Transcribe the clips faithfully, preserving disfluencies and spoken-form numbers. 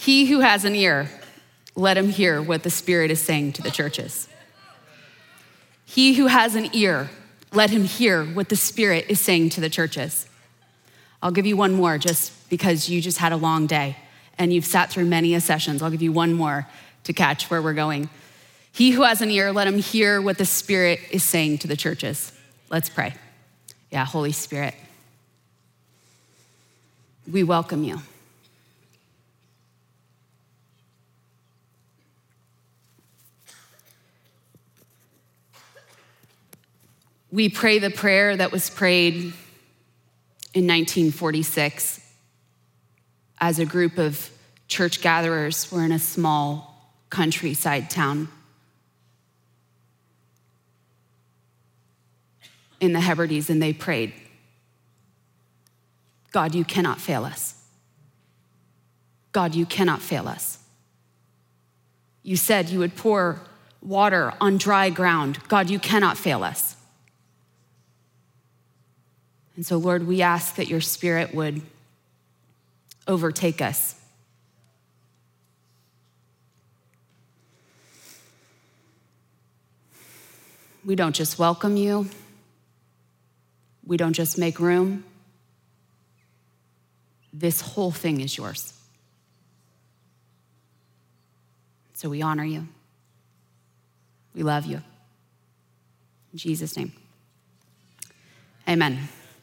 He who has an ear, let him hear what the Spirit is saying to the churches. He who has an ear, let him hear what the Spirit is saying to the churches. I'll give you one more just because you just had a long day and you've sat through many a sessions. I'll give you one more to catch where we're going. He who has an ear, let him hear what the Spirit is saying to the churches. Let's pray. Yeah, Holy Spirit, we welcome you. We pray the prayer that was prayed in nineteen forty-six as a group of church gatherers were in a small countryside town in the Hebrides, and they prayed, God, you cannot fail us. God, you cannot fail us. You said you would pour water on dry ground. God, you cannot fail us. And so, Lord, we ask that your Spirit would overtake us. We don't just welcome you. We don't just make room. This whole thing is yours. So we honor you. We love you. In Jesus' name, amen.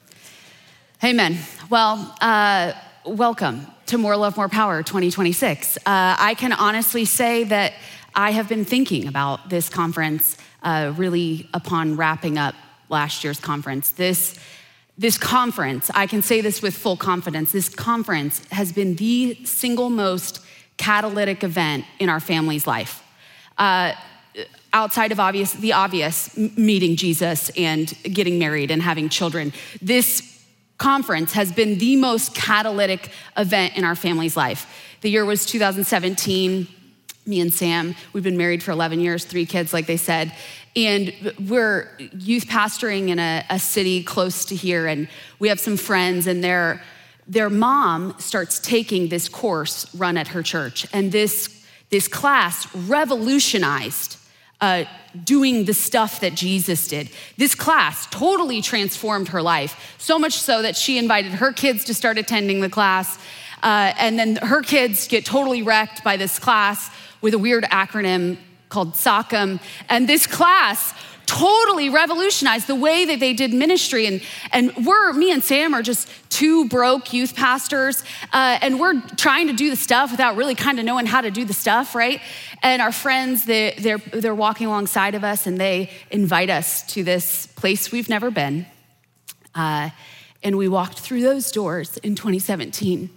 Amen. Well, uh, welcome to More Love, More Power twenty twenty-six. Uh, I can honestly say that I have been thinking about this conference uh, really upon wrapping up last year's conference. This, this conference, I can say this with full confidence, this conference has been the single most catalytic event in our family's life. Uh, outside of obvious, the obvious, meeting Jesus and getting married and having children, this conference has been the most catalytic event in our family's life. The year was two thousand seventeen. Me and Sam, we've been married for eleven years, three kids, like they said. And we're youth pastoring in a, a city close to here. And we have some friends, and their, their mom starts taking this course run at her church. And this, this class revolutionized Uh, doing the stuff that Jesus did. This class totally transformed her life, so much so that she invited her kids to start attending the class, uh, and then her kids get totally wrecked by this class with a weird acronym called SOCM, and this class totally revolutionized the way that they did ministry. And, and we're, me and Sam are just two broke youth pastors, uh, and we're trying to do the stuff without really kind of knowing how to do the stuff, right? And our friends, they, they're, they're walking alongside of us, and they invite us to this place we've never been. Uh, and we walked through those doors in twenty seventeen.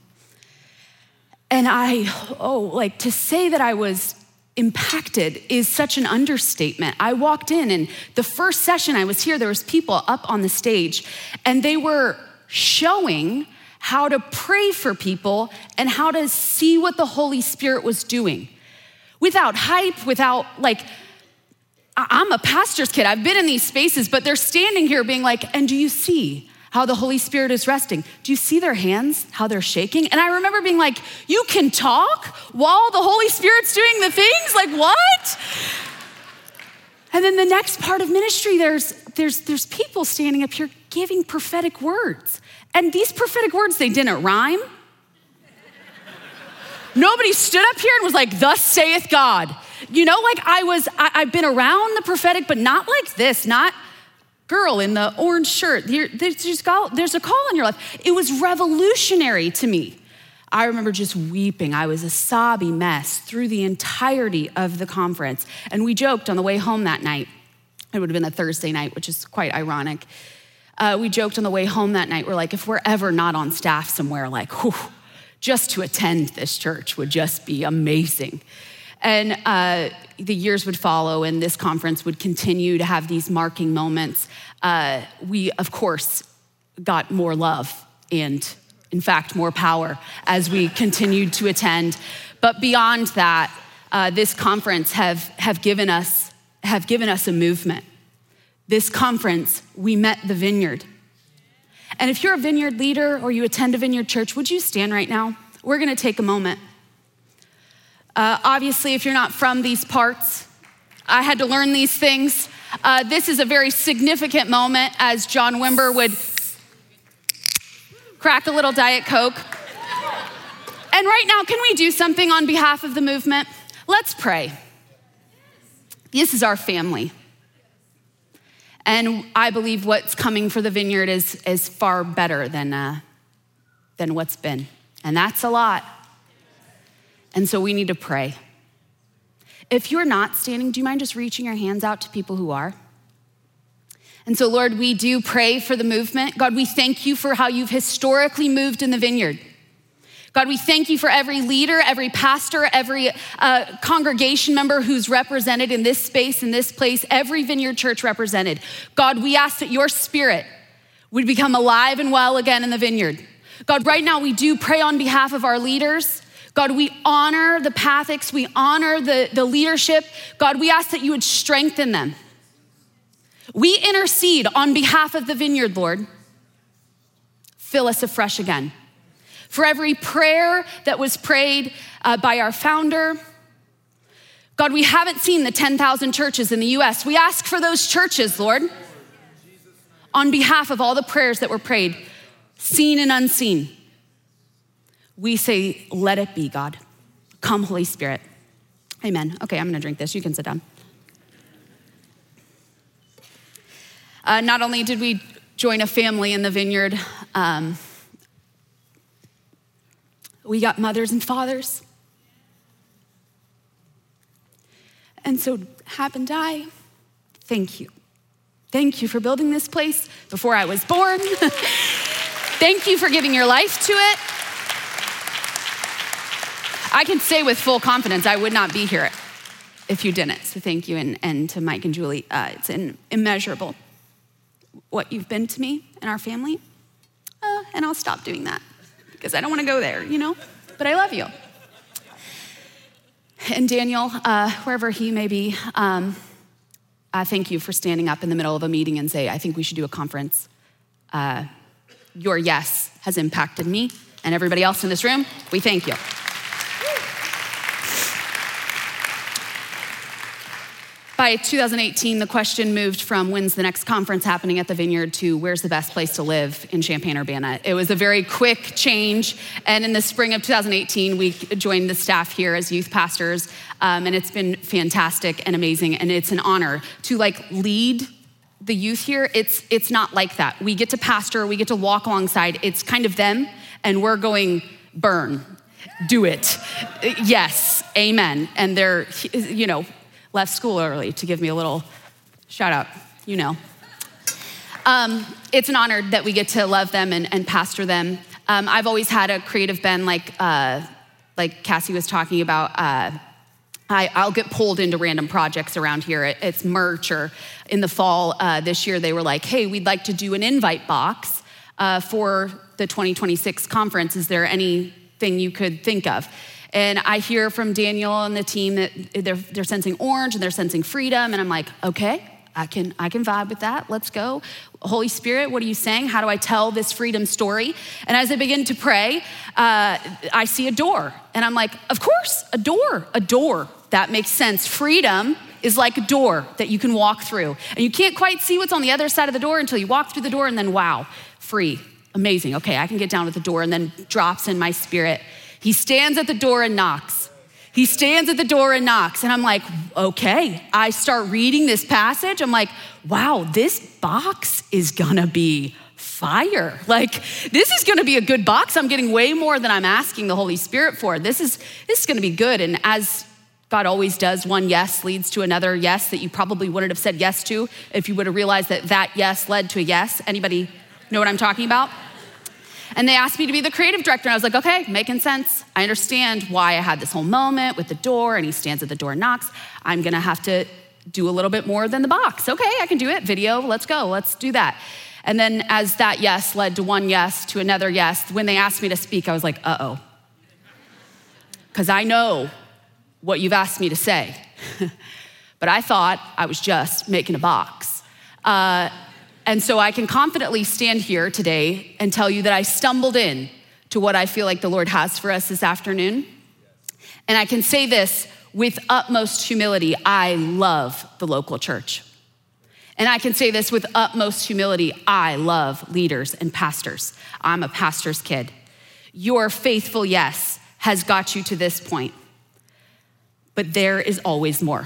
And I, oh, like to say that I was impacted is such an understatement. I walked in, and the first session I was here, there was people up on the stage, and they were showing how to pray for people and how to see what the Holy Spirit was doing. Without hype, without like, I'm a pastor's kid. I've been in these spaces, but they're standing here being like, and do you see how the Holy Spirit is resting? Do you see their hands, how they're shaking? And I remember being like, you can talk while the Holy Spirit's doing the things? Like what? And then the next part of ministry, there's, there's, there's people standing up here giving prophetic words. And these prophetic words, they didn't rhyme. Nobody stood up here and was like, thus saith God. You know, like I was, I, I've been around the prophetic, but not like this, not girl in the orange shirt. There's a call in your life. It was revolutionary to me. I remember just weeping. I was a sobby mess through the entirety of the conference. And we joked on the way home that night. It would have been a Thursday night, which is quite ironic. Uh, we joked on the way home that night. We're like, if we're ever not on staff somewhere, like, whew, just to attend this church would just be amazing. And uh, the years would follow, and this conference would continue to have these marking moments. Uh, we, of course, got more love and, in fact, more power as we continued to attend. But beyond that, uh, this conference have, have, given us, have given us a movement. This conference, we met the Vineyard. And if you're a Vineyard leader or you attend a Vineyard church, would you stand right now? We're gonna take a moment. Uh, obviously, if you're not from these parts, I had to learn these things. Uh, this is a very significant moment as John Wimber would crack a little Diet Coke. And right now, can we do something on behalf of the movement? Let's pray. This is our family. And I believe what's coming for the Vineyard is, is far better than, uh, than what's been. And that's a lot. And so we need to pray. If you're not standing, do you mind just reaching your hands out to people who are? And so, Lord, we do pray for the movement. God, we thank you for how you've historically moved in the Vineyard. God, we thank you for every leader, every pastor, every uh, congregation member who's represented in this space, in this place, every Vineyard Church represented. God, we ask that your spirit would become alive and well again in the Vineyard. God, right now we do pray on behalf of our leaders. God, we honor the Pathics, we honor the, the leadership. God, we ask that you would strengthen them. We intercede on behalf of the Vineyard, Lord. Fill us afresh again. For every prayer that was prayed uh, by our founder, God, we haven't seen the ten thousand churches in the U S. We ask for those churches, Lord, on behalf of all the prayers that were prayed, seen and unseen. We say, let it be, God. Come, Holy Spirit. Amen. Okay, I'm gonna drink this. You can sit down. Uh, not only did we join a family in the Vineyard, um, we got mothers and fathers. And so, Hap and I, thank you. Thank you for building this place before I was born. Thank you for giving your life to it. I can say with full confidence, I would not be here if you didn't. So thank you, and, and to Mike and Julie. Uh, it's an immeasurable what you've been to me and our family. Uh, and I'll stop doing that because I don't want to go there, you know? But I love you. And Daniel, uh, wherever he may be, um, I thank you for standing up in the middle of a meeting and say, I think we should do a conference. Uh, your yes has impacted me and everybody else in this room. We thank you. By two thousand eighteen, the question moved from when's the next conference happening at the Vineyard to where's the best place to live in Champaign-Urbana. It was a very quick change. And in the spring of two thousand eighteen, we joined the staff here as youth pastors. Um, and it's been fantastic and amazing. And it's an honor to like lead the youth here. It's, it's not like that. We get to pastor, we get to walk alongside. It's kind of them and we're going, burn, do it. Yes, amen. And they're, you know, left school early to give me a little shout out, you know. Um, it's an honor that we get to love them and, and pastor them. Um, I've always had a creative bend, like uh, like Cassie was talking about. Uh, I, I'll get pulled into random projects around here. It, it's merch, or in the fall uh, this year, they were like, hey, we'd like to do an invite box uh, for the twenty twenty-six conference. Is there anything you could think of? And I hear from Daniel and the team that they're, they're sensing orange and they're sensing freedom. And I'm like, okay, I can, I can vibe with that. Let's go. Holy Spirit, what are you saying? How do I tell this freedom story? And as I begin to pray, uh, I see a door. And I'm like, of course, a door, a door. That makes sense. Freedom is like a door that you can walk through. And you can't quite see what's on the other side of the door until you walk through the door, and then wow, free, amazing. Okay, I can get down with the door, and then drops in my spirit. He stands at the door and knocks. He stands at the door and knocks. And I'm like, okay. I start reading this passage. I'm like, wow, this box is gonna be fire. Like, this is gonna be a good box. I'm getting way more than I'm asking the Holy Spirit for. This is, this is gonna be good. And as God always does, one yes leads to another yes that you probably wouldn't have said yes to if you would have realized that that yes led to a yes. Anybody know what I'm talking about? And they asked me to be the creative director. And I was like, okay, making sense. I understand why I had this whole moment with the door, and he stands at the door and knocks. I'm gonna have to do a little bit more than the box. Okay, I can do it. Video, let's go, let's do that. And then as that yes led to one yes, to another yes, when they asked me to speak, I was like, uh-oh. Because I know what you've asked me to say. But I thought I was just making a box. Uh, And so I can confidently stand here today and tell you that I stumbled in to what I feel like the Lord has for us this afternoon. And I can say this with utmost humility, I love the local church. And I can say this with utmost humility, I love leaders and pastors. I'm a pastor's kid. Your faithful yes has got you to this point. But there is always more.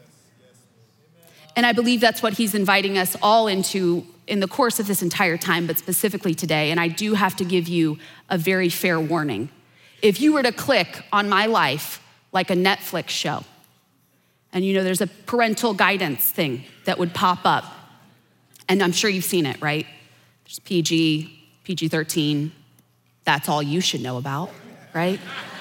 And I believe that's what he's inviting us all into in the course of this entire time, but specifically today. And I do have to give you a very fair warning. If you were to click on my life like a Netflix show, and you know there's a parental guidance thing that would pop up, and I'm sure you've seen it, right? There's P G, P G thirteen, that's all you should know about, right?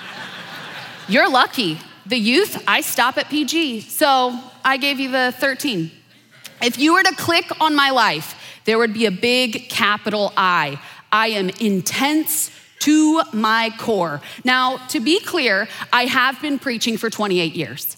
You're lucky. The youth, I stop at P G, so I gave you the thirteen. If you were to click on my life, there would be a big capital I. I am intense to my core. Now, to be clear, I have been preaching for twenty-eight years.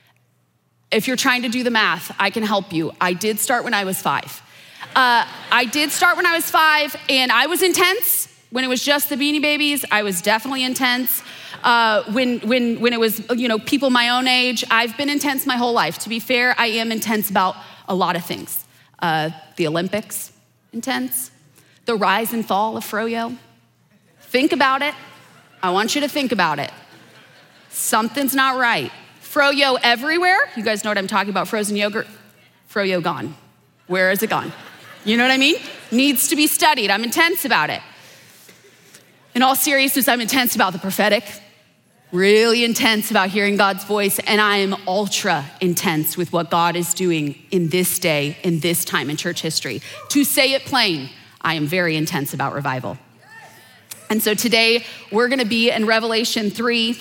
If you're trying to do the math, I can help you. I did start when I was five. Uh, I did start when I was five, and I was intense. When it was just the Beanie Babies, I was definitely intense. Uh, when when when it was, you know, people my own age, I've been intense my whole life. To be fair, I am intense about a lot of things. Uh, the Olympics, intense. The rise and fall of Froyo. Think about it. I want you to think about it. Something's not right. Froyo everywhere. You guys know what I'm talking about, frozen yogurt. Froyo gone. Where is it gone? You know what I mean? Needs to be studied. I'm intense about it. In all seriousness, I'm intense about the prophetic, really intense about hearing God's voice, and I am ultra intense with what God is doing in this day, in this time in church history. To say it plain, I am very intense about revival. And so today, we're gonna be in Revelation three.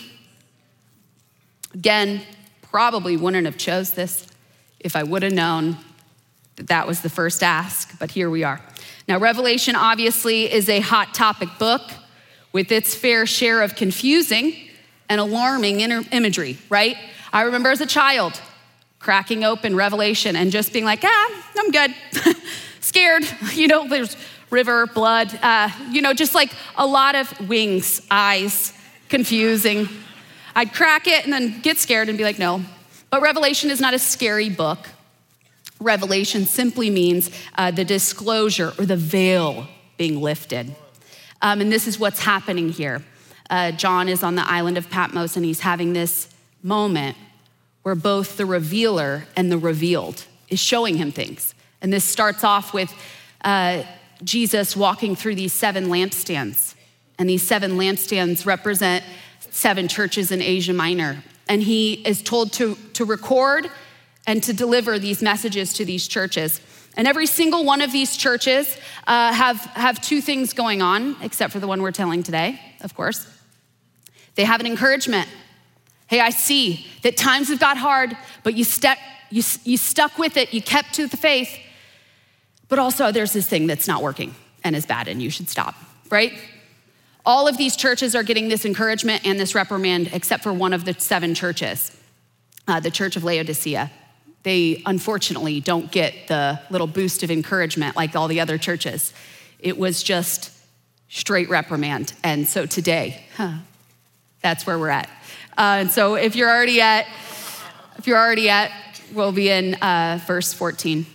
Again, probably wouldn't have chose this if I would have known that that was the first ask, but here we are. Now, Revelation obviously is a hot topic book with its fair share of confusing and alarming imagery, right? I remember as a child cracking open Revelation and just being like, ah, I'm good, scared. You know, there's river, blood, uh, you know, just like a lot of wings, eyes, confusing. I'd crack it and then get scared and be like, no. But Revelation is not a scary book. Revelation simply means uh, the disclosure or the veil being lifted. Um, and this is what's happening here. Uh, John is on the island of Patmos and he's having this moment where both the revealer and the revealed is showing him things. And this starts off with uh, Jesus walking through these seven lampstands. And these seven lampstands represent seven churches in Asia Minor. And he is told to, to record and to deliver these messages to these churches. And every single one of these churches uh, have, have two things going on, except for the one we're telling today, of course. They have an encouragement. Hey, I see that times have got hard, but you, ste- you, you stuck with it, you kept to the faith. But also there's this thing that's not working and is bad and you should stop, right? All of these churches are getting this encouragement and this reprimand, except for one of the seven churches, uh, the Church of Laodicea. They unfortunately don't get the little boost of encouragement like all the other churches. It was just straight reprimand. And so today, huh, that's where we're at. Uh, and so if you're already at, if you're already at, we'll be in uh, verse fourteen.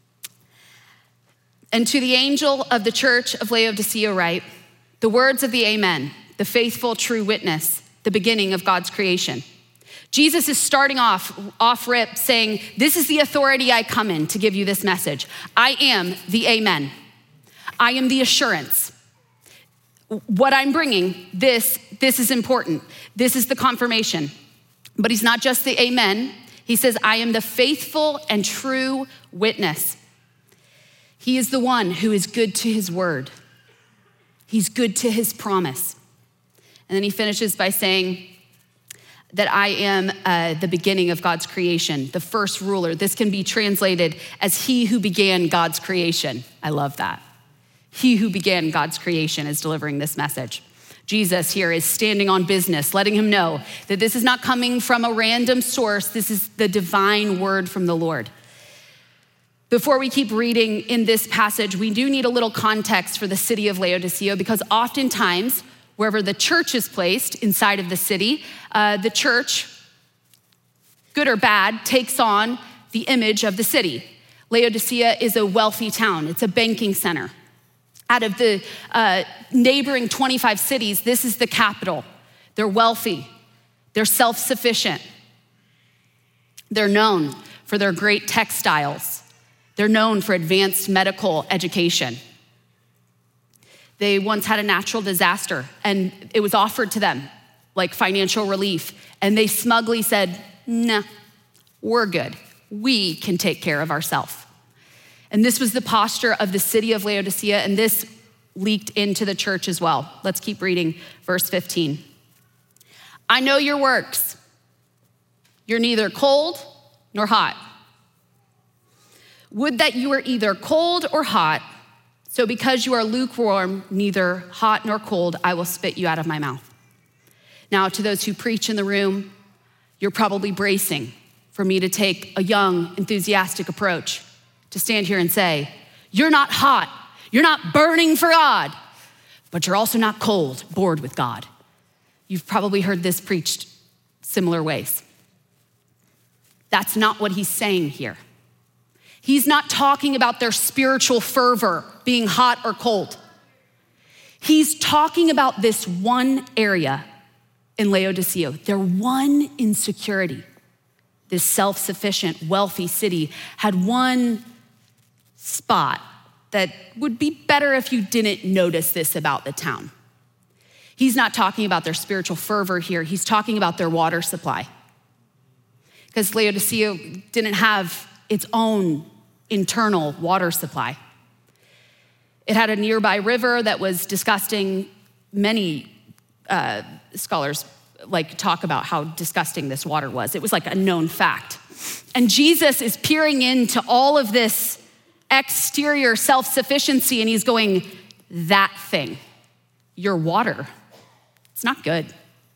And to the angel of the church of Laodicea write, the words of the Amen, the faithful true witness, the beginning of God's creation. Jesus is starting off, off rip saying, this is the authority I come in to give you this message. I am the Amen. I am the assurance. What I'm bringing, this, this is important. This is the confirmation. But he's not just the Amen. He says, I am the faithful and true witness. He is the one who is good to his word. He's good to his promise. And then he finishes by saying that I am uh, the beginning of God's creation, the first ruler. This can be translated as he who began God's creation. I love that. He who began God's creation is delivering this message. Jesus here is standing on business, letting him know that this is not coming from a random source. This is the divine word from the Lord. Before we keep reading in this passage, we do need a little context for the city of Laodicea because oftentimes Wherever the church is placed inside of the city, uh, the church, good or bad, takes on the image of the city. Laodicea is a wealthy town. It's a banking center. Out of the uh, neighboring twenty-five cities, this is the capital. They're wealthy. They're self-sufficient. They're known for their great textiles. They're known for advanced medical education. They once had a natural disaster, and it was offered to them like financial relief. And they smugly said, nah, we're good. We can take care of ourselves. And this was the posture of the city of Laodicea, and this leaked into the church as well. Let's keep reading verse fifteen. I know your works. You're neither cold nor hot. Would that you were either cold or hot. So because you are lukewarm, neither hot nor cold, I will spit you out of my mouth. Now, to those who preach in the room, you're probably bracing for me to take a young, enthusiastic approach to stand here and say, you're not hot, you're not burning for God, but you're also not cold, bored with God. You've probably heard this preached similar ways. That's not what he's saying here. He's not talking about their spiritual fervor being hot or cold. He's talking about this one area in Laodicea, their one insecurity. This self-sufficient, wealthy city had one spot that would be better if you didn't notice this about the town. He's not talking about their spiritual fervor here. He's talking about their water supply. Because Laodicea didn't have its own internal water supply. It had a nearby river that was disgusting. Many uh, scholars like talk about how disgusting this water was. It was like a known fact. And Jesus is peering into all of this exterior self-sufficiency, and he's going, that thing, your water, it's not good.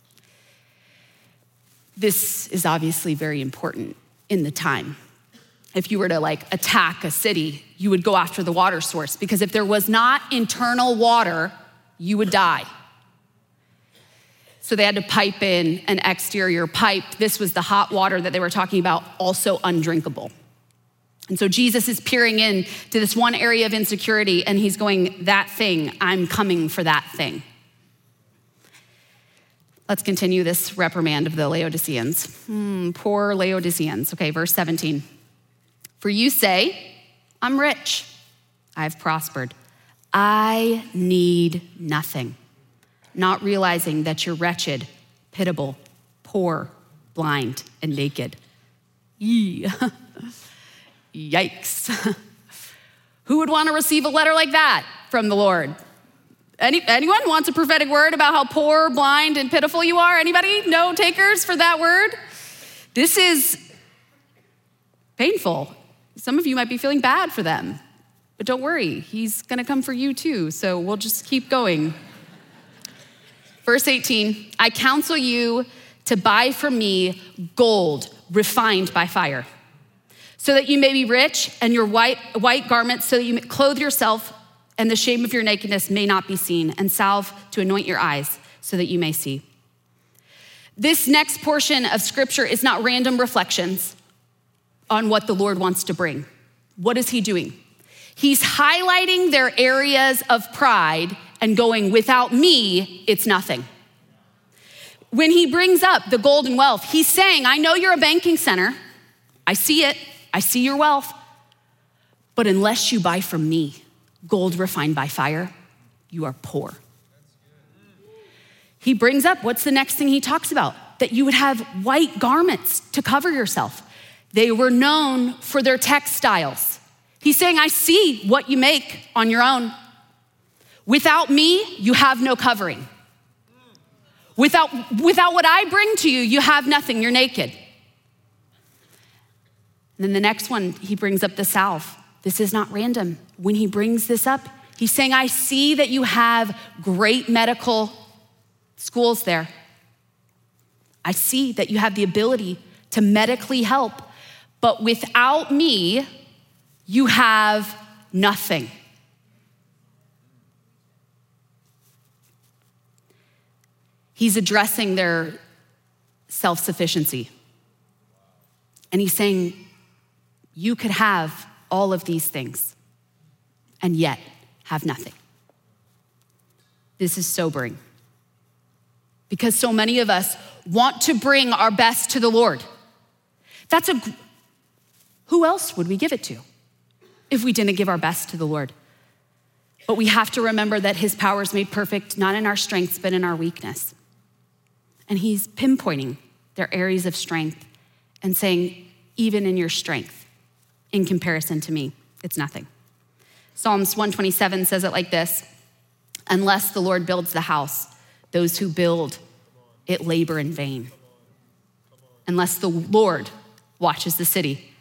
This is obviously very important in the time. If you were to like attack a city, you would go after the water source, because if there was not internal water, you would die. So they had to pipe in an exterior pipe. This was the hot water that they were talking about, also undrinkable. And so Jesus is peering in to this one area of insecurity, and he's going, that thing, I'm coming for that thing. Let's continue this reprimand of the Laodiceans. Hmm, poor Laodiceans. Okay, verse seventeen. For you say, I'm rich, I've prospered. I need nothing, not realizing that you're wretched, pitiable, poor, blind, and naked. Yee. Yikes. Who would want to receive a letter like that from the Lord? Any, anyone wants a prophetic word about how poor, blind, and pitiful you are? Anybody? No takers for that word? This is painful. Some of you might be feeling bad for them, but don't worry, he's gonna come for you too, so we'll just keep going. Verse eighteen, I counsel you to buy from me gold refined by fire, so that you may be rich, and your white, white garments, so that you may clothe yourself, and the shame of your nakedness may not be seen, and salve to anoint your eyes, so that you may see. This next portion of scripture is not random reflections on what the Lord wants to bring. What is he doing? He's highlighting their areas of pride and going, without me, it's nothing. When he brings up the gold and wealth, he's saying, I know you're a banking center. I see it. I see your wealth. But unless you buy from me, gold refined by fire, you are poor. He brings up, what's the next thing he talks about? That you would have white garments to cover yourself. They were known for their textiles. He's saying, I see what you make on your own. Without me, you have no covering. Without, without what I bring to you, you have nothing, you're naked. And then the next one, he brings up the salve. This is not random. When he brings this up, he's saying, I see that you have great medical schools there. I see that you have the ability to medically help, but without me, you have nothing. He's addressing their self-sufficiency. And he's saying, you could have all of these things and yet have nothing. This is sobering because so many of us want to bring our best to the Lord. That's a, who else would we give it to if we didn't give our best to the Lord? But we have to remember that his power is made perfect, not in our strengths, but in our weakness. And he's pinpointing their areas of strength and saying, even in your strength, in comparison to me, it's nothing. Psalms one twenty-seven says it like this: unless the Lord builds the house, those who build it labor in vain. Unless the Lord watches the city,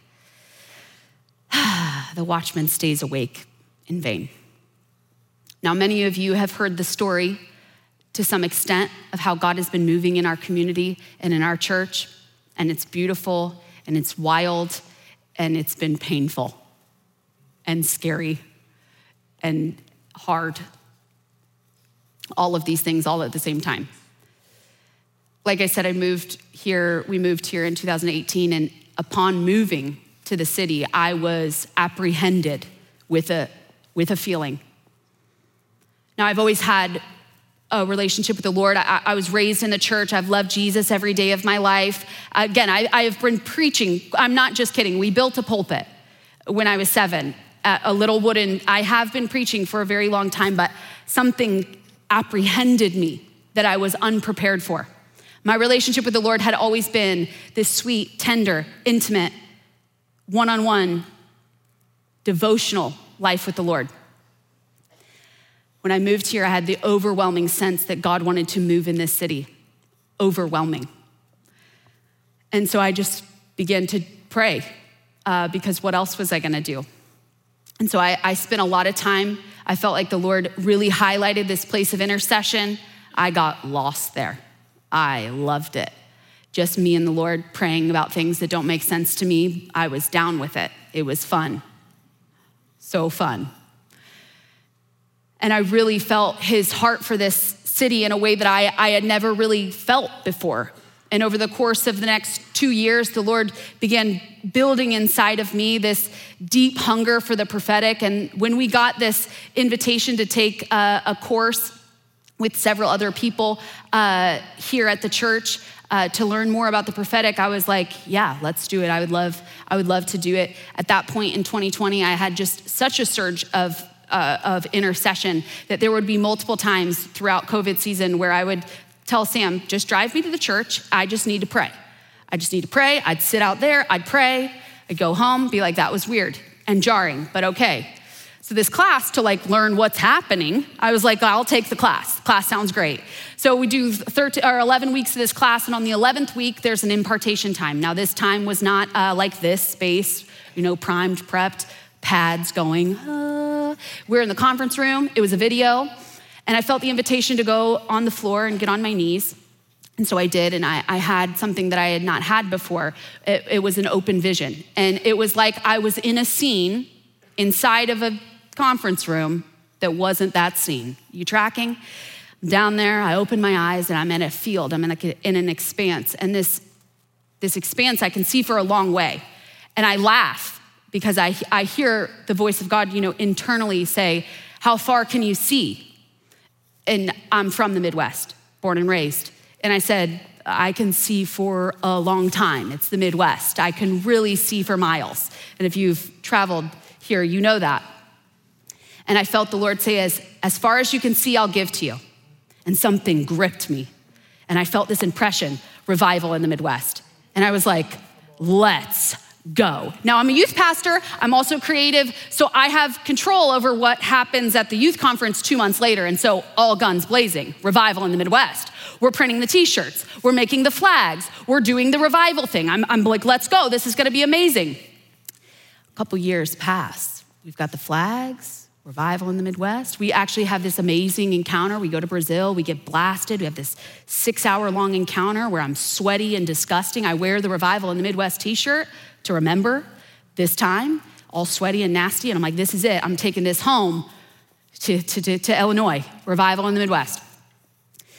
the watchman stays awake in vain. Now, many of you have heard the story to some extent of how God has been moving in our community and in our church, and it's beautiful and it's wild and it's been painful and scary and hard. All of these things all at the same time. Like I said, I moved here, we moved here in two thousand eighteen, and upon moving to the city, I was apprehended with a, with a feeling. Now, I've always had a relationship with the Lord. I, I was raised in the church. I've loved Jesus every day of my life. Again, I, I have been preaching. I'm not just kidding. We built a pulpit when I was seven, a little wooden. I have been preaching for a very long time, but something apprehended me that I was unprepared for. My relationship with the Lord had always been this sweet, tender, intimate, one-on-one, devotional life with the Lord. When I moved here, I had the overwhelming sense that God wanted to move in this city. Overwhelming. And so I just began to pray uh, because what else was I gonna do? And so I, I spent a lot of time. I felt like the Lord really highlighted this place of intercession. I got lost there. I loved it. Just me and the Lord praying about things that don't make sense to me. I was down with it. It was fun. So fun. And I really felt his heart for this city in a way that I, I had never really felt before. And over the course of the next two years, the Lord began building inside of me this deep hunger for the prophetic. And when we got this invitation to take a, a course with several other people uh, here at the church uh, to learn more about the prophetic, I was like, yeah, let's do it. I would love, I would love to do it. At that point in twenty twenty, I had just such a surge of Uh, of intercession that there would be multiple times throughout COVID season where I would tell Sam, just drive me to the church. I just need to pray. I just need to pray. I'd sit out there, I'd pray, I'd go home, be like, that was weird and jarring, but okay. So this class to like learn what's happening, I was like, I'll take the class. Class sounds great. So we do thirteen or eleven weeks of this class, and on the eleventh week, there's an impartation time. Now this time was not uh, like this space, you know, primed, prepped, pads going, uh. We're in the conference room. It was a video. And I felt the invitation to go on the floor and get on my knees. And so I did. And I, I had something that I had not had before. It, it was an open vision. And it was like I was in a scene inside of a conference room that wasn't that scene. You tracking? I'm down there. I open my eyes and I'm in a field. I'm in, a, in an expanse. And this, this expanse I can see for a long way. And I laugh. Because I, I hear the voice of God, you know, internally say, how far can you see? And I'm from the Midwest, born and raised. And I said, I can see for a long time. It's the Midwest. I can really see for miles. And if you've traveled here, you know that. And I felt the Lord say, as, as far as you can see, I'll give to you. And something gripped me. And I felt this impression, revival in the Midwest. And I was like, let's go. Now, I'm a youth pastor. I'm also creative. So I have control over what happens at the youth conference two months later. And so all guns blazing, revival in the Midwest. We're printing the t-shirts. We're making the flags. We're doing the revival thing. I'm, I'm like, let's go. This is going to be amazing. A couple years pass. We've got the flags, revival in the Midwest. We actually have this amazing encounter. We go to Brazil. We get blasted. We have this six hour long encounter where I'm sweaty and disgusting. I wear the revival in the Midwest t-shirt to remember this time, all sweaty and nasty. And I'm like, this is it. I'm taking this home to, to, to, to Illinois, revival in the Midwest.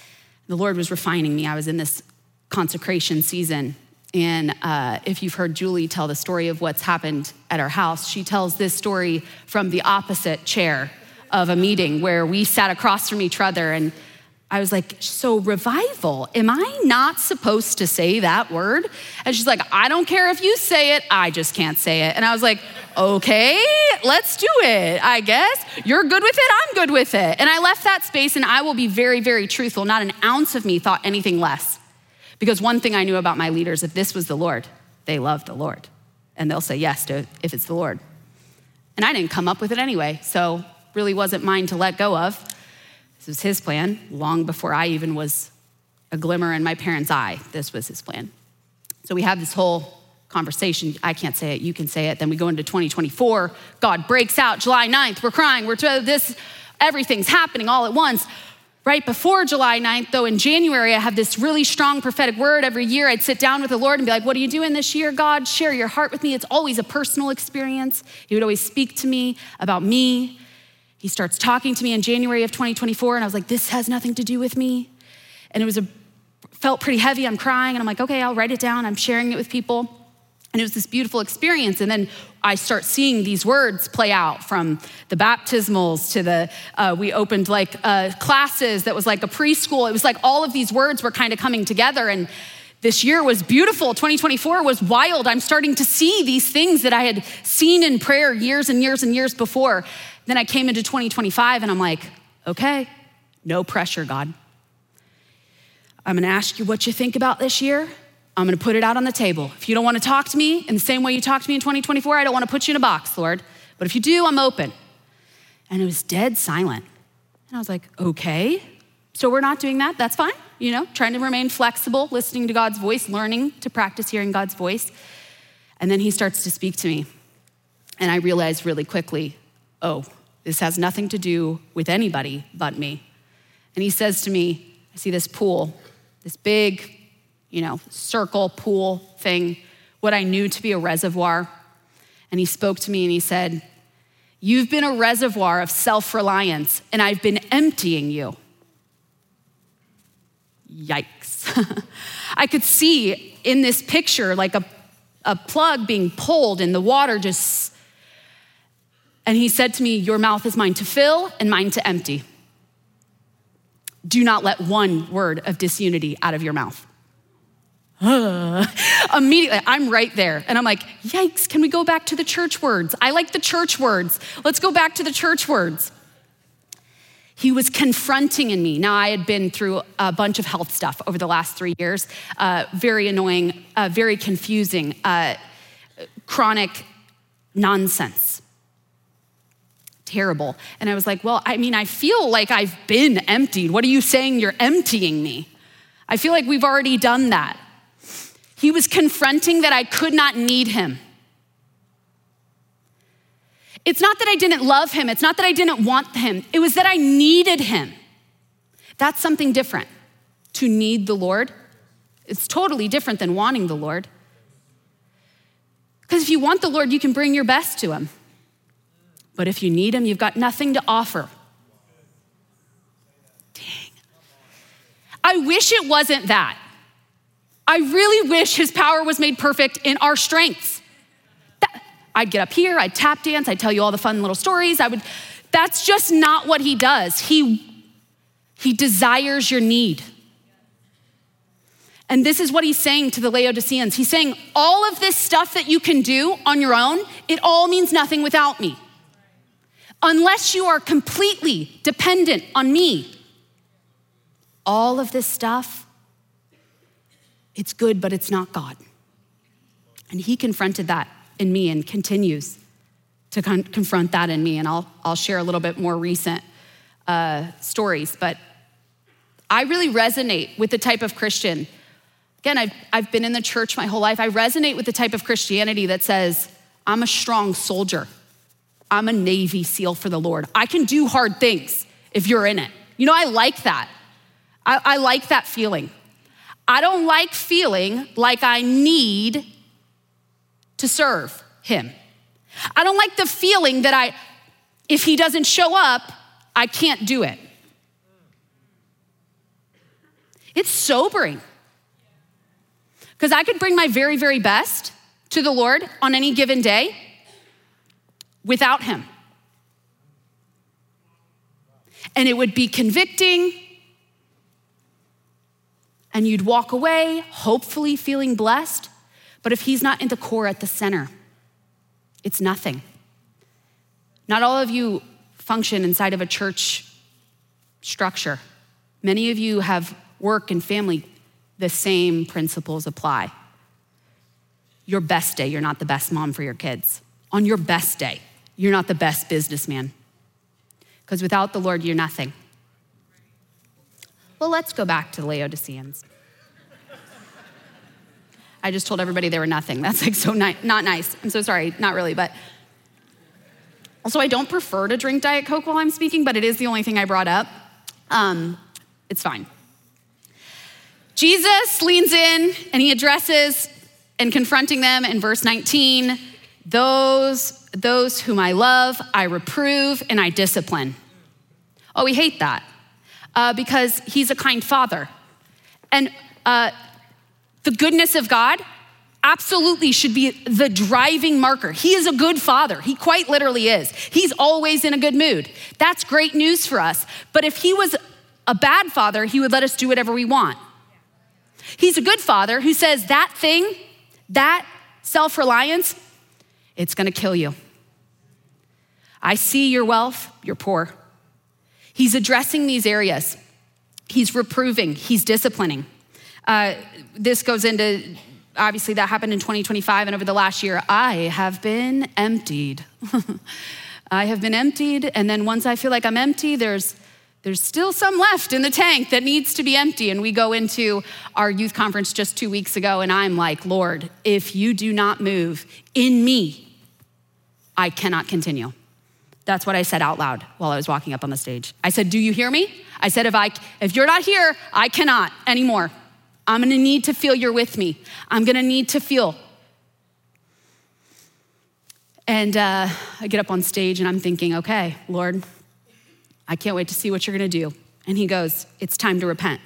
The Lord was refining me. I was in this consecration season. And uh, if you've heard Julie tell the story of what's happened at our house, she tells this story from the opposite chair of a meeting where we sat across from each other. And I was like, so revival, am I not supposed to say that word? And she's like, I don't care if you say it, I just can't say it. And I was like, okay, let's do it, I guess. You're good with it, I'm good with it. And I left that space, and I will be very, very truthful. Not an ounce of me thought anything less. Because one thing I knew about my leaders, if this was the Lord, they love the Lord. And they'll say yes to if it's the Lord. And I didn't come up with it anyway, so really wasn't mine to let go of. This was his plan. Long before I even was a glimmer in my parents' eye, this was his plan. So we have this whole conversation. I can't say it, you can say it. Then we go into twenty twenty-four. God breaks out July ninth. We're crying. We're to this. Everything's happening all at once. Right before July ninth, though, in January, I have this really strong prophetic word. Every year, I'd sit down with the Lord and be like, what are you doing this year, God? Share your heart with me. It's always a personal experience. He would always speak to me about me. He starts talking to me in January of twenty twenty-four, and I was like, this has nothing to do with me. And it was a, felt pretty heavy. I'm crying, and I'm like, okay, I'll write it down. I'm sharing it with people. And it was this beautiful experience. And then I start seeing these words play out, from the baptismals to the, uh, we opened like uh, classes that was like a preschool. It was like all of these words were kind of coming together. And this year was beautiful. twenty twenty-four was wild. I'm starting to see these things that I had seen in prayer years and years and years before. Then I came into twenty twenty-five, and I'm like, okay, no pressure, God. I'm gonna ask you what you think about this year. I'm gonna put it out on the table. If you don't wanna talk to me in the same way you talked to me in twenty twenty-four, I don't wanna put you in a box, Lord. But if you do, I'm open. And it was dead silent. And I was like, okay, so we're not doing that, that's fine. You know, trying to remain flexible, listening to God's voice, learning to practice hearing God's voice. And then he starts to speak to me. And I realized really quickly, oh, this has nothing to do with anybody but me. And he says to me, I see this pool, this big, you know, circle pool thing, what I knew to be a reservoir. And he spoke to me and he said, you've been a reservoir of self-reliance, and I've been emptying you. Yikes. I could see in this picture like a, a plug being pulled and the water just, and he said to me, your mouth is mine to fill and mine to empty. Do not let one word of disunity out of your mouth. Uh, immediately, I'm right there. And I'm like, yikes, can we go back to the church words? I like the church words. Let's go back to the church words. He was confronting in me. Now, I had been through a bunch of health stuff over the last three years. Uh, very annoying, uh, very confusing, uh, chronic nonsense. Terrible. And I was like, well, I mean, I feel like I've been emptied. What are you saying you're emptying me? I feel like we've already done that. He was confronting that I could not need him. It's not that I didn't love him. It's not that I didn't want him. It was that I needed him. That's something different. To need the Lord, it's totally different than wanting the Lord. Because if you want the Lord, you can bring your best to him. But if you need him, you've got nothing to offer. Dang. I wish it wasn't that. I really wish his power was made perfect in our strengths. That, I'd get up here, I'd tap dance, I'd tell you all the fun little stories. I would. That's just not what he does. He, he desires your need. And this is what he's saying to the Laodiceans. He's saying, all of this stuff that you can do on your own, it all means nothing without me. Unless you are completely dependent on me. All of this stuff, it's good, but it's not God. And he confronted that in me and continues to con- confront that in me. And I'll, I'll share a little bit more recent uh, stories. But I really resonate with the type of Christian. Again, I've, I've been in the church my whole life. I resonate with the type of Christianity that says, I'm a strong soldier. I'm a Navy SEAL for the Lord. I can do hard things if you're in it. You know, I like that. I, I like that feeling. I don't like feeling like I need to serve him. I don't like the feeling that I, if he doesn't show up, I can't do it. It's sobering. Because I could bring my very, very best to the Lord on any given day without him. And it would be convicting, and you'd walk away, hopefully feeling blessed. But if he's not in the core at the center, it's nothing. Not all of you function inside of a church structure. Many of you have work and family. The same principles apply. Your best day, you're not the best mom for your kids. On your best day, you're not the best businessman. Because without the Lord, you're nothing. Well, let's go back to the Laodiceans. I just told everybody they were nothing. That's like so ni- not nice. I'm so sorry, not really, but. Also, I don't prefer to drink Diet Coke while I'm speaking, but it is the only thing I brought up. Um, it's fine. Jesus leans in and he addresses and confronting them in verse nineteen, those, those whom I love, I reprove and I discipline. Oh, we hate that uh, because he's a kind father. And uh, the goodness of God absolutely should be the driving marker. He is a good father. He quite literally is. He's always in a good mood. That's great news for us. But if he was a bad father, he would let us do whatever we want. He's a good father who says that thing, that self-reliance, it's gonna kill you. I see your wealth, you're poor. He's addressing these areas. He's reproving, he's disciplining. Uh, this goes into, obviously that happened in twenty twenty-five, and over the last year, I have been emptied. I have been emptied, and then once I feel like I'm empty, there's There's still some left in the tank that needs to be empty. And we go into our youth conference just two weeks ago, and I'm like, Lord, if you do not move in me, I cannot continue. That's what I said out loud while I was walking up on the stage. I said, do you hear me? I said, if I, if you're not here, I cannot anymore. I'm gonna need to feel you're with me. I'm gonna need to feel. And uh, I get up on stage and I'm thinking, okay, Lord, I can't wait to see what you're gonna do. And he goes, it's time to repent.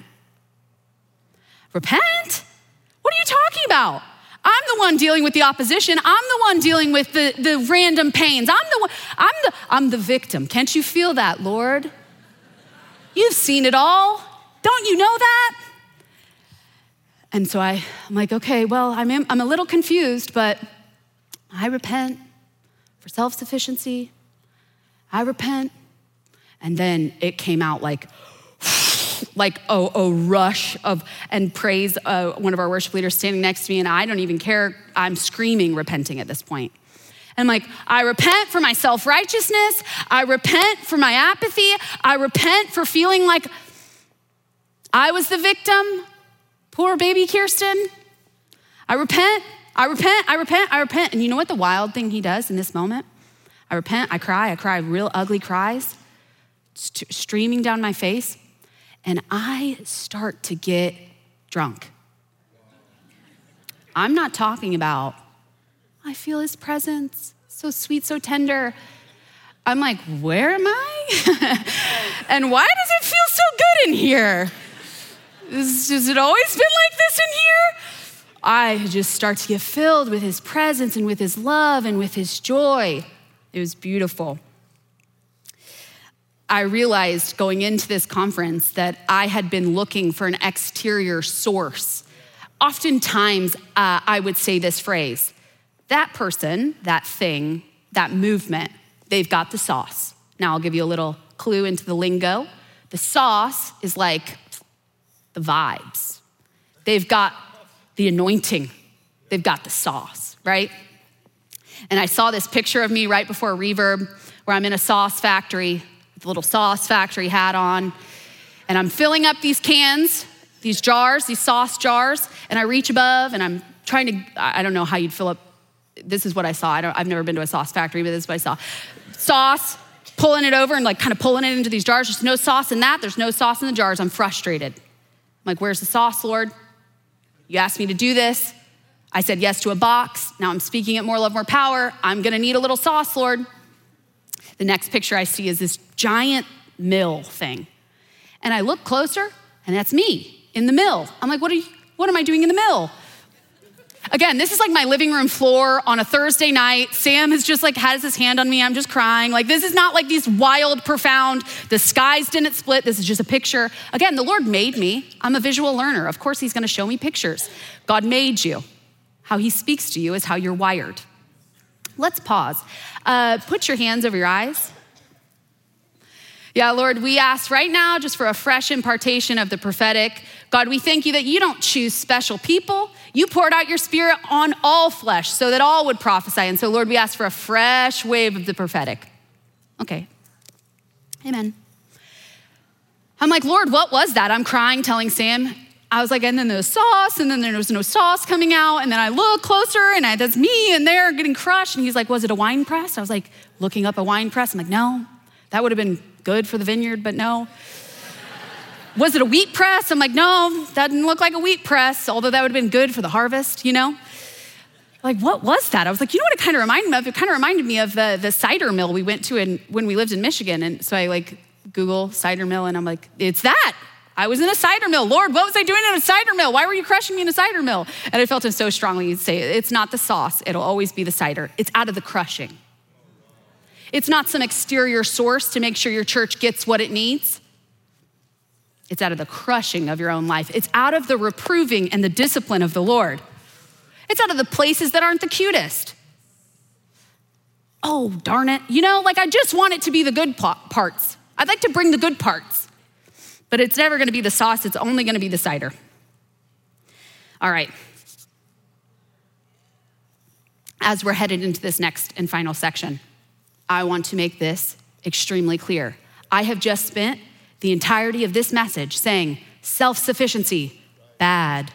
Repent? What are you talking about? I'm the one dealing with the opposition. I'm the one dealing with the, the random pains. I'm the one, I'm the, I'm the victim. Can't you feel that, Lord? You've seen it all. Don't you know that? And so I, I'm like, okay, well, I'm, in, I'm a little confused, but I repent for self-sufficiency. I repent. And then it came out like, like a, a rush of, and praise, uh, one of our worship leaders standing next to me, and I don't even care, I'm screaming, repenting at this point. And I'm like, I repent for my self-righteousness, I repent for my apathy, I repent for feeling like I was the victim, poor baby Kirsten. I repent, I repent, I repent, I repent. And you know what the wild thing he does in this moment? I repent, I cry, I cry real ugly cries, st- streaming down my face. And I start to get drunk. I'm not talking about, I feel his presence, so sweet, so tender. I'm like, where am I? And why does it feel so good in here? Is, has it always been like this in here? I just start to get filled with his presence and with his love and with his joy. It was beautiful. I realized going into this conference that I had been looking for an exterior source. Oftentimes, uh, I would say this phrase, that person, that thing, that movement, they've got the sauce. Now I'll give you a little clue into the lingo. The sauce is like the vibes. They've got the anointing. They've got the sauce, right? And I saw this picture of me right before Reverb where I'm in a sauce factory, with a little sauce factory hat on, and I'm filling up these cans, these jars, these sauce jars, and I reach above and I'm trying to, I don't know how you'd fill up, this is what I saw. I don't, I've never been to a sauce factory, but this is what I saw. Sauce, pulling it over and like kind of pulling it into these jars. There's no sauce in that. There's no sauce in the jars. I'm frustrated. I'm like, where's the sauce, Lord? You asked me to do this. I said yes to a box. Now I'm speaking it more love, more power. I'm gonna need a little sauce, Lord. The next picture I see is this giant mill thing. And I look closer and that's me. in the mill. I'm like, what are you, what am I doing in the mill? Again, this is like my living room floor on a Thursday night. Sam has just like has his hand on me. I'm just crying. Like, this is not like these wild, profound, the skies didn't split. This is just a picture. Again, the Lord made me. I'm a visual learner. Of course, he's gonna show me pictures. God made you. How he speaks to you is how you're wired. Let's pause. Uh, put your hands over your eyes. Yeah, Lord, we ask right now just for a fresh impartation of the prophetic. God, we thank you that you don't choose special people. You poured out your spirit on all flesh so that all would prophesy. And so, Lord, we ask for a fresh wave of the prophetic. Okay. Amen. I'm like, Lord, what was that? I'm crying, telling Sam. I was like, and then there's sauce, and then there was no sauce coming out. And then I look closer, and I, that's me, and they're getting crushed. And he's like, was it a wine press? I was like, looking up a wine press. I'm like, no, that would have been good for the vineyard, but no. Was it a wheat press? I'm like, no, that didn't look like a wheat press, although that would have been good for the harvest, you know? Like, what was that? I was like, you know what it kind of reminded me of? It kind of reminded me of the, the cider mill we went to in, when we lived in Michigan. And so I like Google cider mill, and I'm like, it's that. I was in a cider mill. Lord, what was I doing in a cider mill? Why were you crushing me in a cider mill? And I felt him so strongly. He'd say, it's not the sauce. It'll always be the cider. It's out of the crushing. It's not some exterior source to make sure your church gets what it needs. It's out of the crushing of your own life. It's out of the reproving and the discipline of the Lord. It's out of the places that aren't the cutest. Oh, darn it. You know, like I just want it to be the good parts. I'd like to bring the good parts, but it's never gonna be the sauce. It's only gonna be the cider. All right. As we're headed into this next and final section, I want to make this extremely clear. I have just spent the entirety of this message saying self-sufficiency, bad.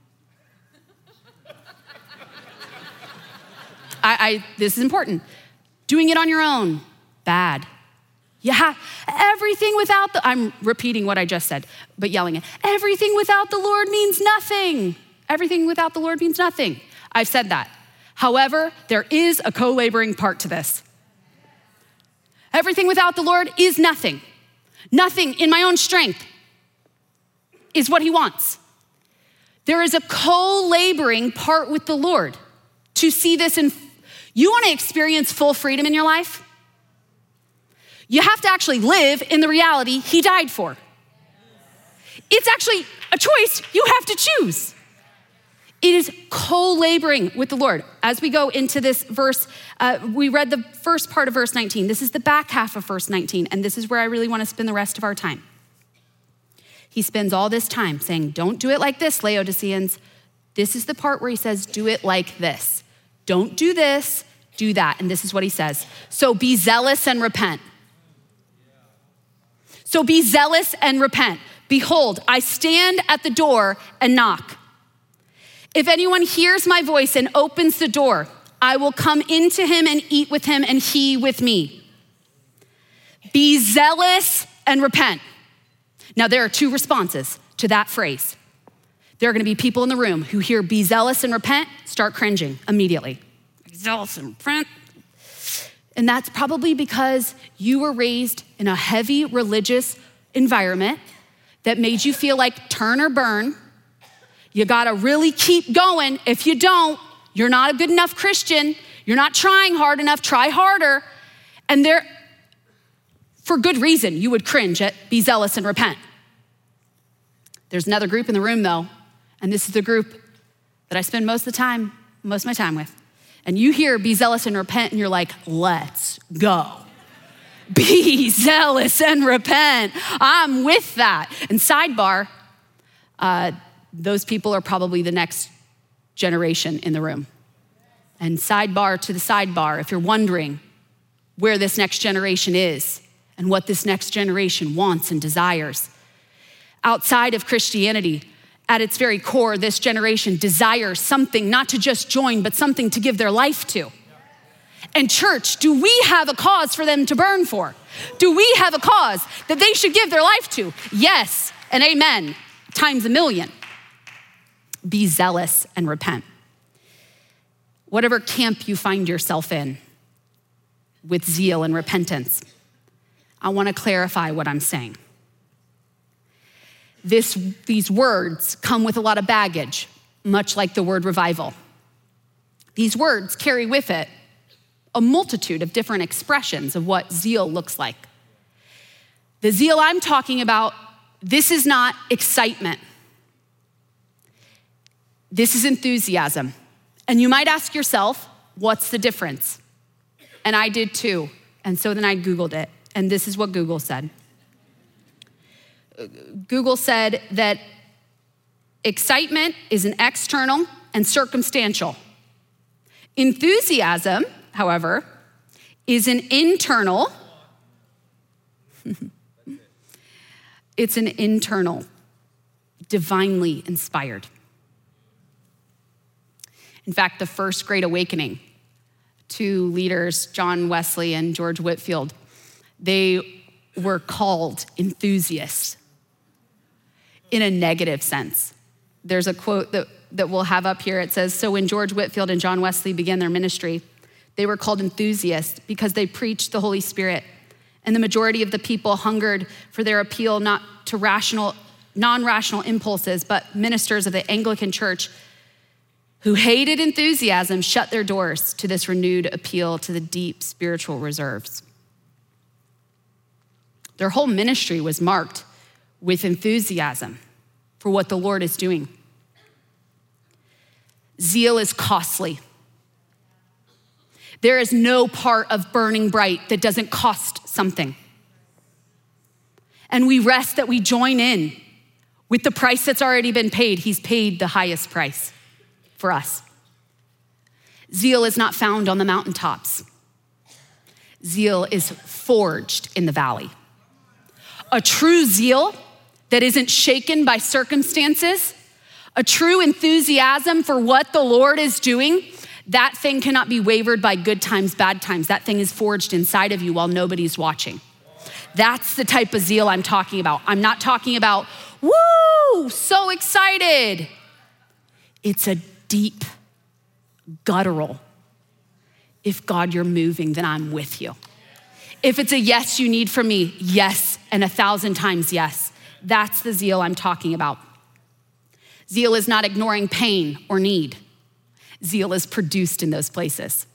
I, I, this is important. Doing it on your own, bad. Yeah, everything without the, I'm repeating what I just said, but yelling it. Everything without the Lord means nothing. Everything without the Lord means nothing. I've said that. However, there is a co-laboring part to this. Everything without the Lord is nothing. Nothing in my own strength is what he wants. There is a co-laboring part with the Lord to see this in, you wanna experience full freedom in your life? You have to actually live in the reality he died for. It's actually a choice you have to choose. It is co-laboring with the Lord. As we go into this verse, uh, we read the first part of verse nineteen. This is the back half of verse nineteen, and this is where I really want to spend the rest of our time. He spends all this time saying, don't do it like this, Laodiceans. This is the part where he says, do it like this. Don't do this, do that. And this is what he says. So be zealous and repent. So be zealous and repent. Behold, I stand at the door and knock. If anyone hears my voice and opens the door, I will come into him and eat with him and he with me. Be zealous and repent. Now there are two responses to that phrase. There are gonna be people in the room who hear be zealous and repent, start cringing immediately. Be zealous and repent. And that's probably because you were raised in a heavy religious environment that made you feel like turn or burn. You gotta really keep going. If you don't, you're not a good enough Christian. You're not trying hard enough, try harder. And there, for good reason, you would cringe at be zealous and repent. There's another group in the room though, and this is the group that I spend most of the time, most of my time with. And you hear be zealous and repent and you're like, let's go. Be zealous and repent. I'm with that. And sidebar, uh, those people are probably the next generation in the room. And sidebar to the sidebar, if you're wondering where this next generation is and what this next generation wants and desires, outside of Christianity, at its very core, this generation desires something not to just join, but something to give their life to. And church, do we have a cause for them to burn for? Do we have a cause that they should give their life to? Yes, and amen, times a million. Be zealous and repent. Whatever camp you find yourself in with zeal and repentance, I wanna clarify what I'm saying. this, these words come with a lot of baggage, much like the word revival. These words carry with it a multitude of different expressions of what zeal looks like. The zeal I'm talking about, this is not excitement. This is enthusiasm. And you might ask yourself, what's the difference? And I did too. And so then I Googled it. And this is what Google said. Google said that excitement is an external and circumstantial. Enthusiasm, however, is an internal, it's an internal, divinely inspired. In fact, the first Great Awakening, two leaders, John Wesley and George Whitefield, they were called enthusiasts in a negative sense. There's a quote that, that we'll have up here. It says, so when George Whitefield and John Wesley began their ministry, they were called enthusiasts because they preached the Holy Spirit. And the majority of the people hungered for their appeal not to rational, non-rational impulses, but ministers of the Anglican Church who hated enthusiasm shut their doors to this renewed appeal to the deep spiritual reserves. Their whole ministry was marked with enthusiasm for what the Lord is doing. Zeal is costly. There is no part of burning bright that doesn't cost something. And we rest that we join in with the price that's already been paid. He's paid the highest price for us. Zeal is not found on the mountaintops. Zeal is forged in the valley. A true zeal that isn't shaken by circumstances, a true enthusiasm for what the Lord is doing, that thing cannot be wavered by good times, bad times. That thing is forged inside of you while nobody's watching. That's the type of zeal I'm talking about. I'm not talking about, woo, so excited. It's a deep, guttural, if God, you're moving, then I'm with you. If it's a yes you need from me, yes, and a thousand times yes. That's the zeal I'm talking about. Zeal is not ignoring pain or need. Zeal is produced in those places.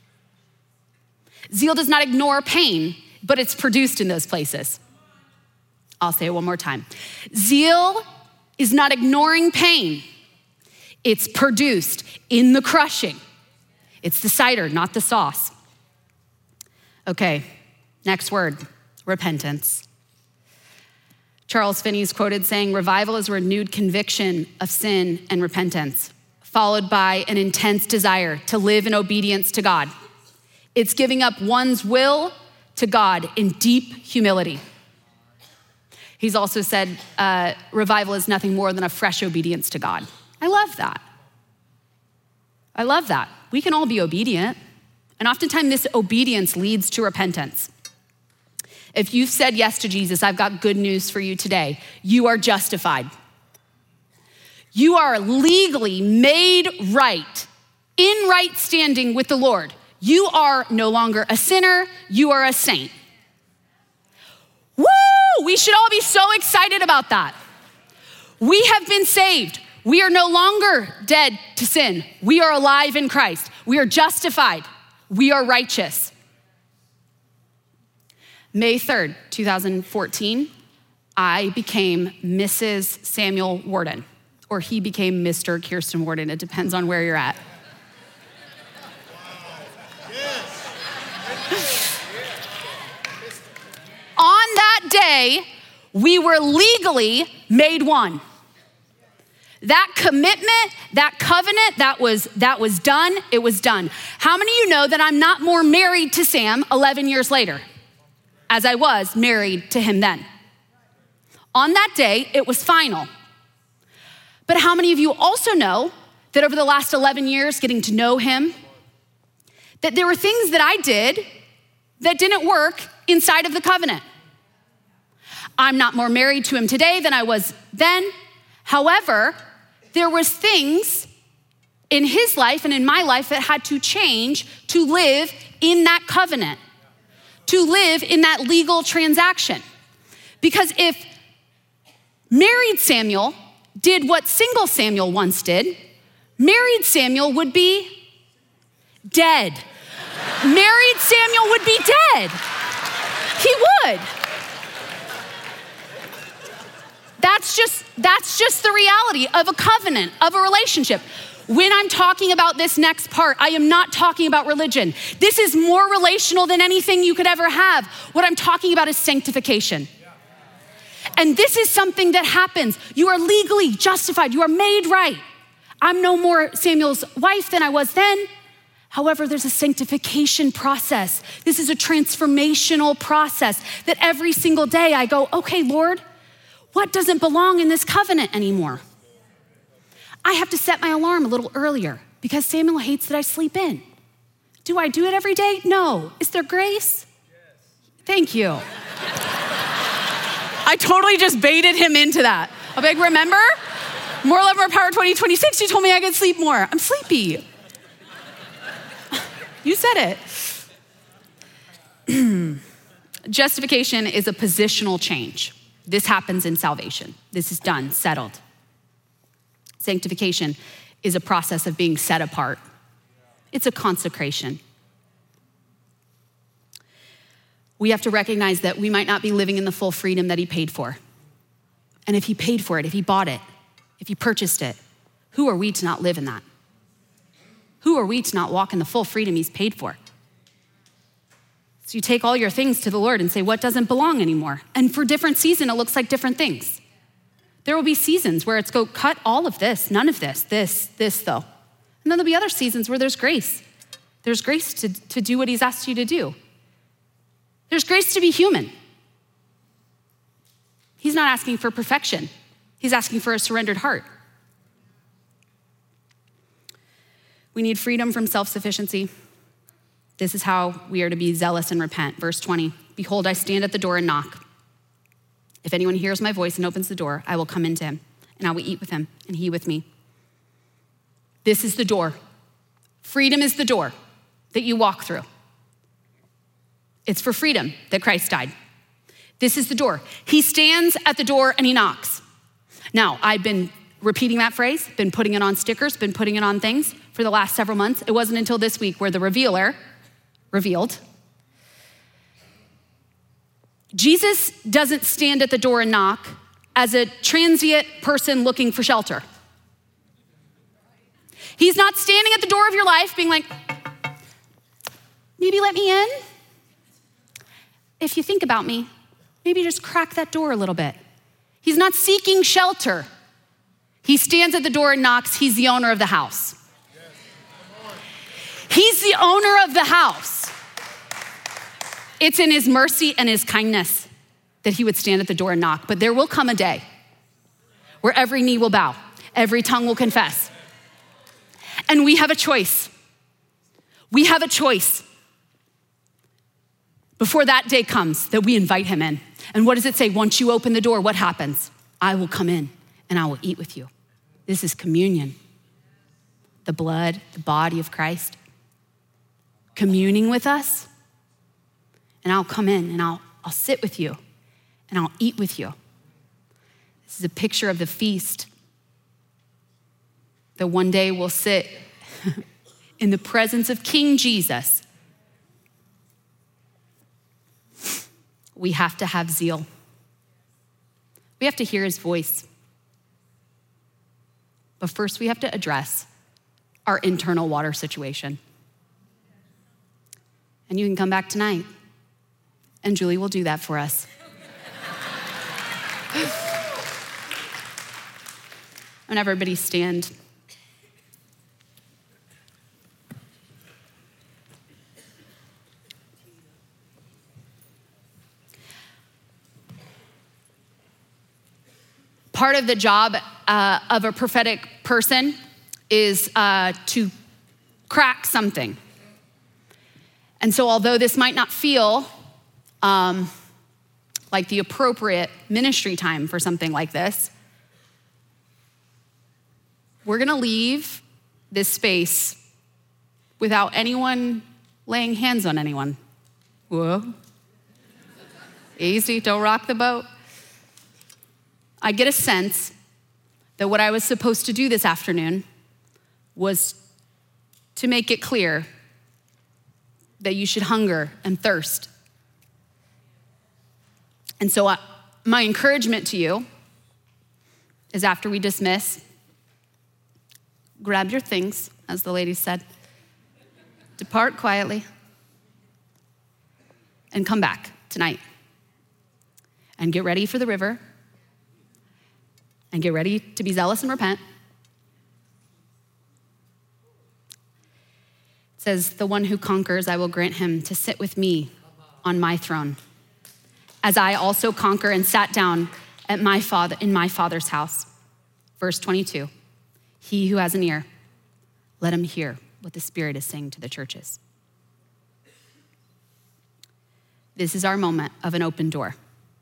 Zeal does not ignore pain, but it's produced in those places. I'll say it one more time. Zeal is not ignoring pain. It's produced in the crushing. It's the cider, not the sauce. Okay, next word, repentance. Charles Finney's quoted saying, revival is a renewed conviction of sin and repentance, followed by an intense desire to live in obedience to God. It's giving up one's will to God in deep humility. He's also said, uh, revival is nothing more than a fresh obedience to God. I love that. I love that. We can all be obedient. And oftentimes this obedience leads to repentance. If you've said yes to Jesus, I've got good news for you today. You are justified. You are legally made right, in right standing with the Lord. You are no longer a sinner, you are a saint. Woo! We should all be so excited about that. We have been saved. We are no longer dead to sin. We are alive in Christ. We are justified. We are righteous. May third, two thousand fourteen, I became Missus Samuel Warden, or he became Mister Kirsten Warden. It depends on where you're at. On that day, we were legally made one. That commitment, that covenant, that was, that was done, it was done. How many of you know that I'm not more married to Sam eleven years later, as I was married to him then? On that day, it was final. But how many of you also know that over the last eleven years, getting to know him, that there were things that I did that didn't work inside of the covenant? I'm not more married to him today than I was then. However, there was things in his life and in my life that had to change to live in that covenant, to live in that legal transaction. Because if Married Samuel did what single Samuel once did. Married Samuel would be dead. Married Samuel would be dead. He would. That's just, that's just the reality of a covenant, of a relationship. When I'm talking about this next part, I am not talking about religion. This is more relational than anything you could ever have. What I'm talking about is sanctification. And this is something that happens. You are legally justified. You are made right. I'm no more Samuel's wife than I was then. However, there's a sanctification process. This is a transformational process that every single day I go, okay, Lord, what doesn't belong in this covenant anymore? I have to set my alarm a little earlier because Samuel hates that I sleep in. Do I do it every day? No. Is there grace? Yes. Thank you. I totally just baited him into that. I'm like, remember? More Love, More Power twenty twenty-six, you told me I could sleep more. I'm sleepy. You said it. Justification is a positional change. This happens in salvation. This is done, settled. Sanctification is a process of being set apart. It's a consecration. We have to recognize that we might not be living in the full freedom that he paid for. And if he paid for it, if he bought it, if he purchased it, who are we to not live in that? Who are we to not walk in the full freedom he's paid for? So you take all your things to the Lord and say, what doesn't belong anymore? And for different season, it looks like different things. There will be seasons where it's go, cut all of this, none of this, this, this though. And then there'll be other seasons where there's grace. There's grace to, to do what he's asked you to do. There's grace to be human. He's not asking for perfection. He's asking for a surrendered heart. We need freedom from self-sufficiency. This is how we are to be zealous and repent. Verse twenty, behold, I stand at the door and knock. If anyone hears my voice and opens the door, I will come into him, and I will eat with him, and he with me. This is the door. Freedom is the door that you walk through. It's for freedom that Christ died. This is the door. He stands at the door and he knocks. Now, I've been repeating that phrase, been putting it on stickers, been putting it on things for the last several months. It wasn't until this week where the revealer revealed. Jesus doesn't stand at the door and knock as a transient person looking for shelter. He's not standing at the door of your life being like, maybe let me in. If you think about me, maybe just crack that door a little bit. He's not seeking shelter. He stands at the door and knocks. He's the owner of the house. He's the owner of the house. It's in his mercy and his kindness that he would stand at the door and knock. But there will come a day where every knee will bow, every tongue will confess. And we have a choice. We have a choice. Before that day comes, that we invite him in. And what does it say? Once you open the door, what happens? I will come in and I will eat with you. This is communion. The blood, the body of Christ, communing with us. And I'll come in and I'll, I'll sit with you and I'll eat with you. This is a picture of the feast that one day we'll sit in the presence of King Jesus. We have to have zeal. We have to hear his voice. But first we have to address our internal water situation. And you can come back tonight and Julie will do that for us. And everybody stand. Part of the job uh, of a prophetic person is uh, to crack something. And so although this might not feel um, like the appropriate ministry time for something like this, we're gonna leave this space without anyone laying hands on anyone. Whoa. Easy, don't rock the boat. I get a sense that what I was supposed to do this afternoon was to make it clear that you should hunger and thirst. And so I, my encouragement to you is after we dismiss, grab your things, as the lady said, depart quietly, and come back tonight. And get ready for the river, and get ready to be zealous and repent. It says, the one who conquers, I will grant him to sit with me on my throne, as I also conquer and sat down at my father in my Father's house. Verse twenty-two, he who has an ear, let him hear what the Spirit is saying to the churches. This is our moment of an open door.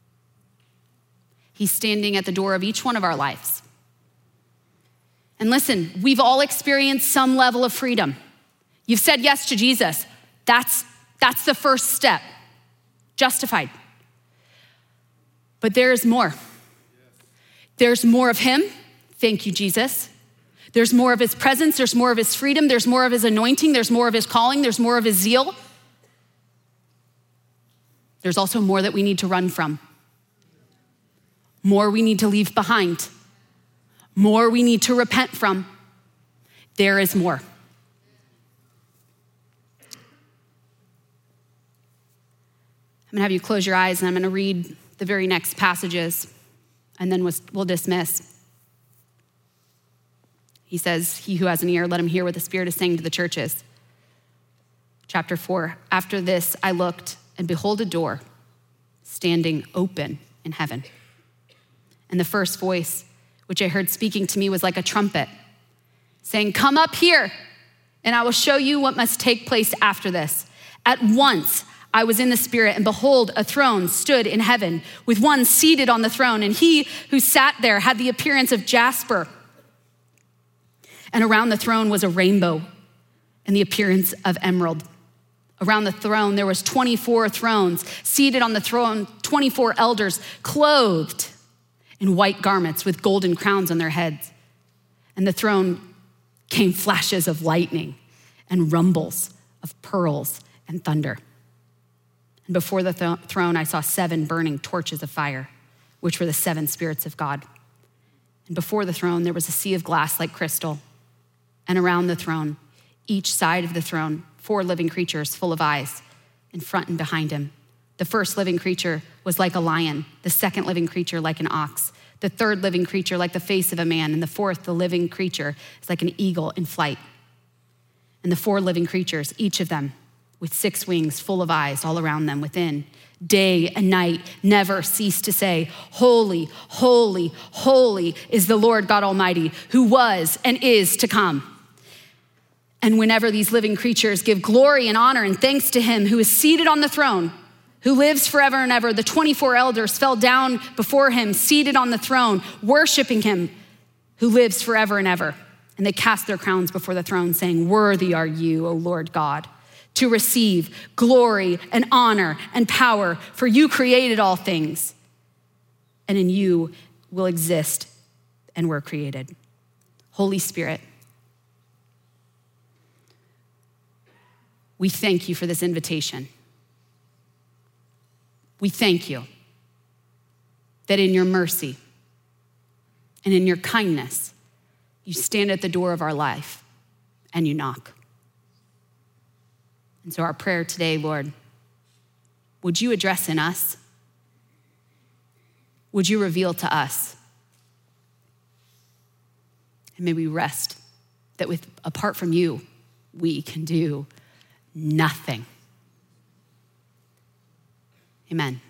He's standing at the door of each one of our lives. And listen, we've all experienced some level of freedom. You've said yes to Jesus. That's, that's the first step, justified. But there is more. There's more of him. Thank you, Jesus. There's more of his presence. There's more of his freedom. There's more of his anointing. There's more of his calling. There's more of his zeal. There's also more that we need to run from. More we need to leave behind. More we need to repent from. There is more. I'm gonna have you close your eyes, and I'm gonna read the very next passages, and then we'll dismiss. He says, he who has an ear, let him hear what the Spirit is saying to the churches. Chapter four, after this I looked, and behold a door standing open in heaven. And the first voice which I heard speaking to me was like a trumpet, saying, come up here, and I will show you what must take place after this. At once I was in the Spirit, and behold, a throne stood in heaven with one seated on the throne, and he who sat there had the appearance of jasper. And around the throne was a rainbow and the appearance of emerald. Around the throne, there was twenty-four thrones. Seated on the throne, twenty-four elders, clothed in white garments with golden crowns on their heads. And the throne came flashes of lightning and rumbles of pearls and thunder. And before the th- throne, I saw seven burning torches of fire, which were the seven spirits of God. And before the throne, there was a sea of glass like crystal. And around the throne, each side of the throne, four living creatures full of eyes in front and behind him. The first living creature was like a lion, the second living creature like an ox, the third living creature like the face of a man, and the fourth, the living creature, is like an eagle in flight. And the four living creatures, each of them with six wings full of eyes all around them within, day and night, never cease to say, holy, holy, holy is the Lord God Almighty, who was and is to come. And whenever these living creatures give glory and honor and thanks to him who is seated on the throne, who lives forever and ever, the twenty-four elders fell down before him, seated on the throne, worshiping him who lives forever and ever. And they cast their crowns before the throne, saying, worthy are you, O Lord God, to receive glory and honor and power, for you created all things, and in you will exist and were created. Holy Spirit, we thank you for this invitation. We thank you that in your mercy and in your kindness, you stand at the door of our life and you knock. And so our prayer today, Lord, would you address in us? Would you reveal to us? And may we rest that with apart from you, we can do nothing. Amen.